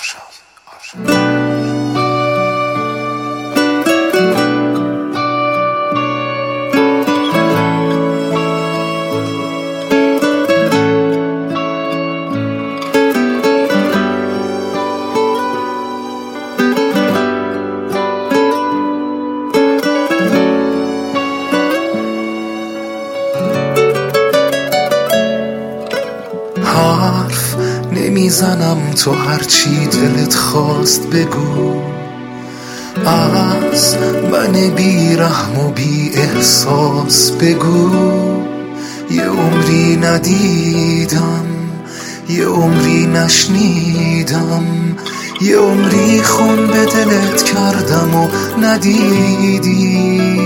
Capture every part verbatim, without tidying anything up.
حرف نمیزنم، تو هرچی دلت خواست بگو. از من بی رحم و بی احساس بگو. یه عمری ندیدم، یه عمری نشنیدم، یه عمری خون به دلت کردم و ندیدی.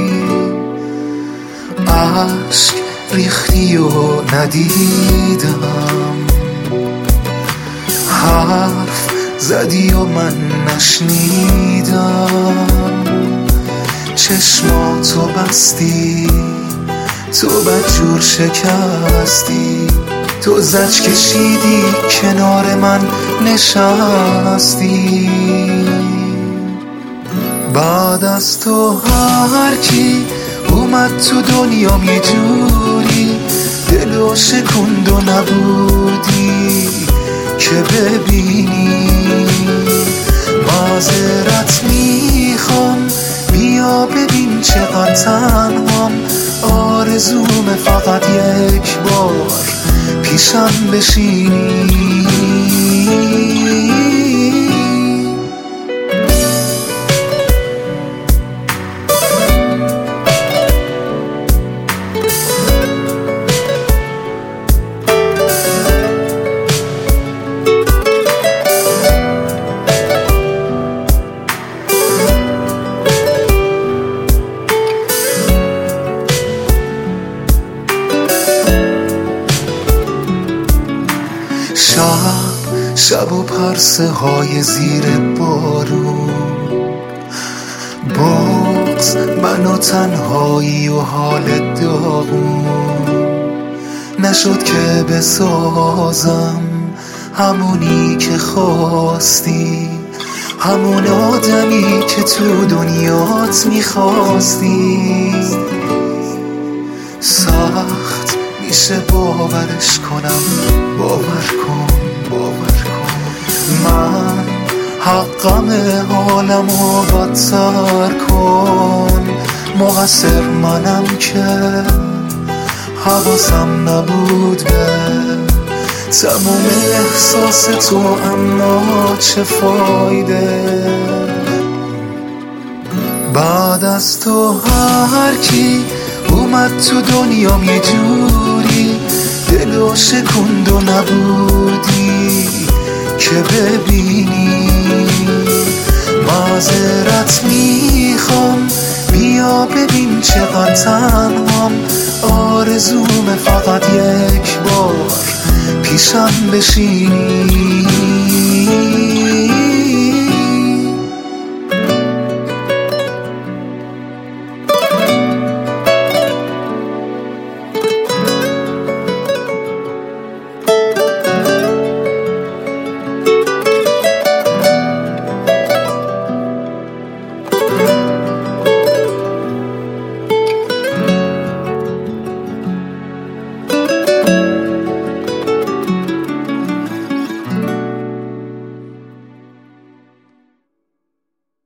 عشق ریختی و ندیدم، حرف زدی و من نشنیدم. چشماتو بستی، تو بدجور شکستی، تو زج کشیدی کنار من نشستی. بعد از تو هر کی اومد تو دنیام یه جوری دلو شکند و نبودی که ببینی. معذرت میخوام، بیا ببین چقدر تنهام. آرزومه فقط یک بار پیشم بشینی. شب شب و پرسه های زیر بارون، بغض من و تنهایی و حال داغون. نشد که بسازم همونی که خواستی، همون آدمی که تو دنیات میخواستی. سخت میشه باورش کنم، باور کن باور کن. من حقم حالمو بدتر کن. مقصر منم که حواسم نبود به تموم احساس تو، اما چه فایده. بعد از تو هر کی اومد تو دنیام یه جوری دلو شکند و نبودی که ببینی. معذرت میخوام، بیا ببین چقدر تنهام. آرزومه فقط یک بار پیشم بشینی.